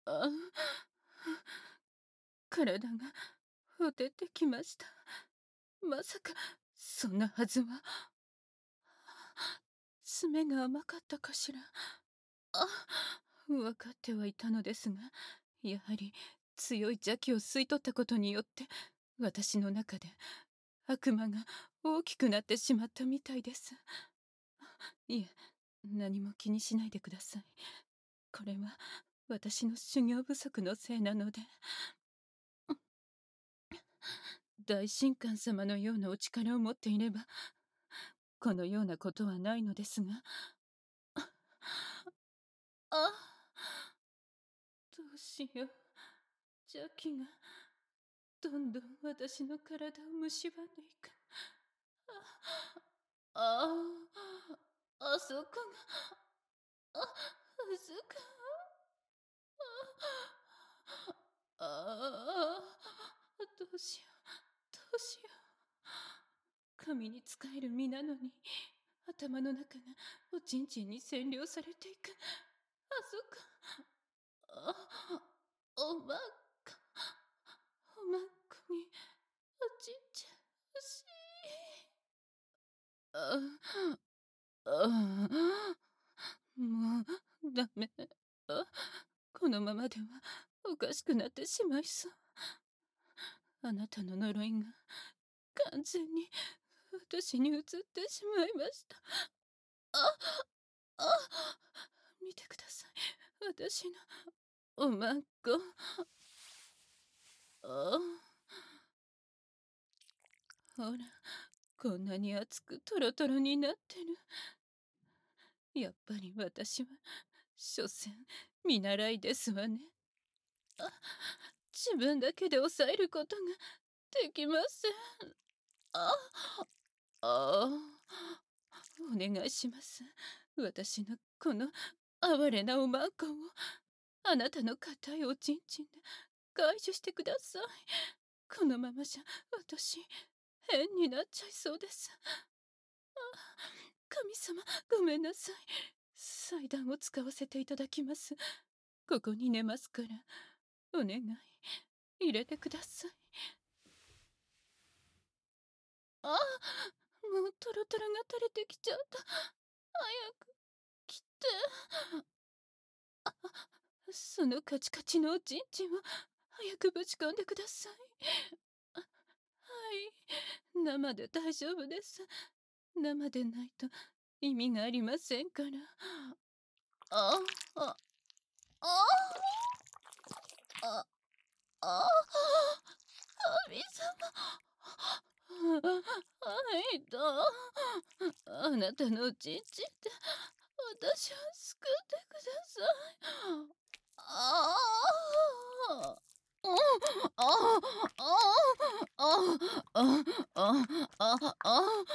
あ、体がほてってきました。まさか、そんなはずは。爪が甘かったかしら。あ、分かってはいたのですが、やはり強い邪気を吸い取ったことによって、私の中で悪魔が大きくなってしまったみたいです。いえ、何も気にしないでください。これは私の修行不足のせいなので。大神官様のようなお力を持っていれば、このようなことはないのですが。あ、どうしよう。邪気がどんどん私の体を蝕んでいく。ああ、あそこが、あ、そこが、ああ、どうしよう、どうしよう。神に仕える身なのに、頭の中がおちんちんに占領されていく。あそこ、あ、おまっこ、おまっこにおちんちん欲しい。ああ、もうダメ。あ、このままではおかしくなってしまいそう。あなたの呪いが完全に私に移ってしまいました。あ、あ、見てください。私のおまんこ。あ、ほら、こんなに熱くトロトロになってる。やっぱり私は所詮見習いですわね。あ、自分だけで抑えることができません。あ、あ、お願いします。私のこの哀れなおまんこをあなたの硬いおちんちんで解除してください。このままじゃ私変になっちゃいそうです。神様、ごめんなさい。祭壇を使わせていただきます。ここに寝ますから、お願い、入れてください。あ、もうトロトロが垂れてきちゃった。早く来て。そのカチカチのおちんちんを早くぶち込んでください。はい、生で大丈夫です。生でないと意味がありませんから。あ、あ、あ、あ、あ、神様。はい、あなたのおちんちんで私を救ってください。ああ。あああああああ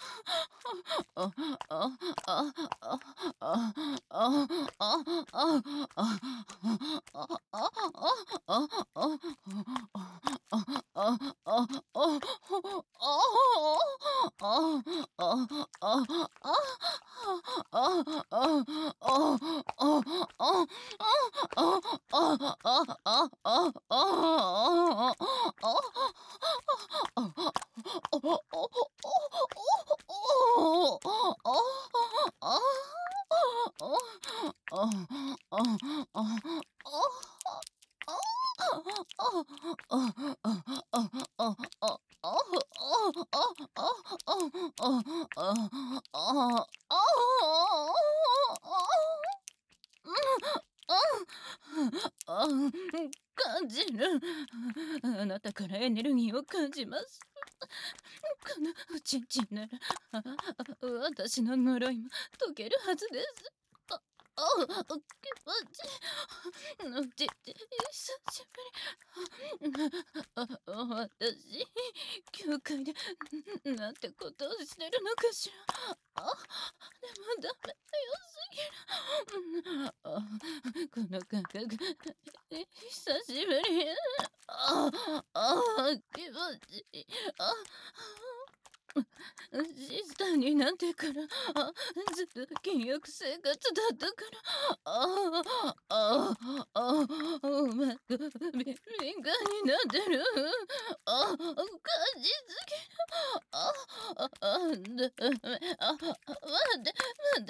感じる。あなたからエネルギーを感じます。このおちんちんなら私の呪いも解けるはずです。気持ちいい。のちんちん久しぶり。私教会でなんてことをしてるのかしら。でもダメよすぎる。この感覚久しぶり。気持ちいい。シスターになってから、ずっと禁欲生活だったから、 敏感になってる。感じすぎ。あ、ダメ。待って。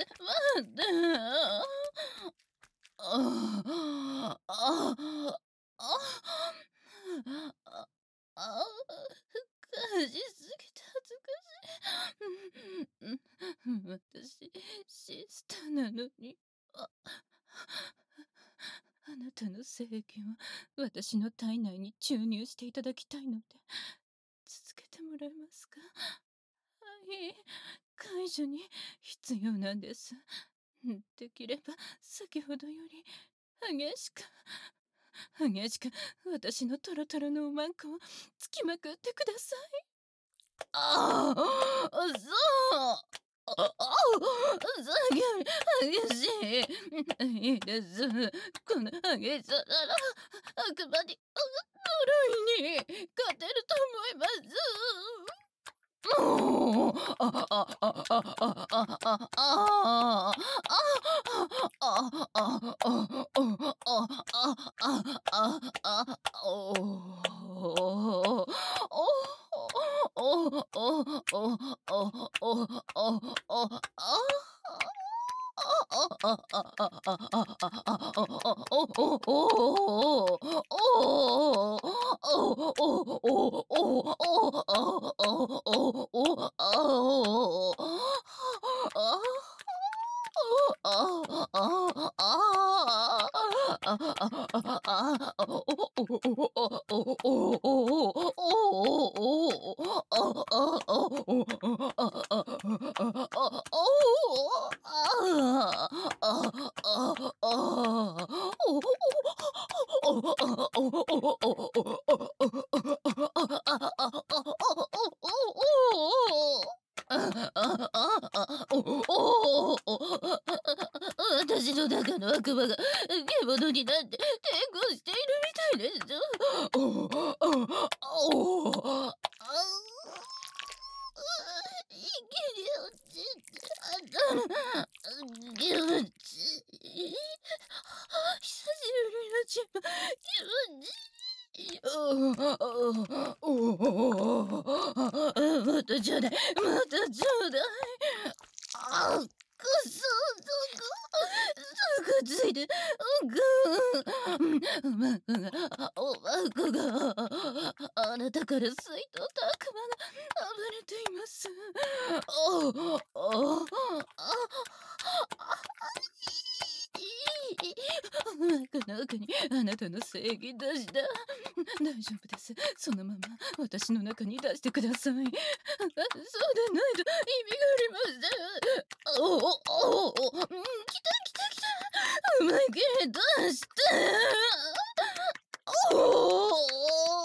ああ、ああ、あ感じすぎて恥ずかしい。私、シスターなのに。ああなたの正義を私の体内に注入していただきたいので、続けてもらえますか？はい、解除に必要なんです。できれば先ほどより激しく私のトロトロのおまんこをつきまくってください。ああ、そう。激しい。いいです。この激しさなら悪魔に呪いに勝てると思います。もう、私の中の悪魔が獣になって抵抗しているみたいです。息に落ち気持ちいい。久しぶりの自分、気持ちいい。もっとちょうだい。くそ、すぐついて、おまんこが、あなたから水とた悪魔が溢れています。この中にあなたの正義出した。大丈夫です。そのまま私の中に出してください。そうでないと意味がありません。来た。うまいけど出して。おお。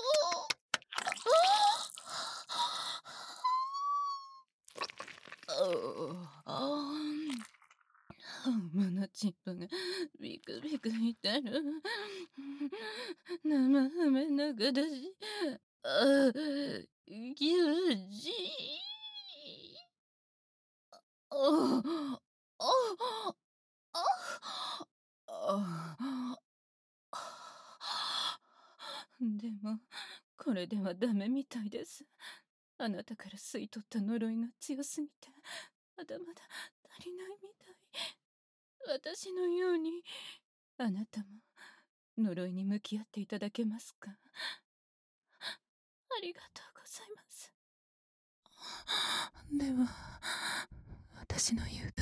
胸チップがビクビクいてる。生飴の形。ギュジ。あああでも、これではダメみたいです。あなたから吸い取った呪いが強すぎて、まだまだ足りないみたい。私のように、あなたも呪いに向き合っていただけますか？ありがとうございます。では、私の言う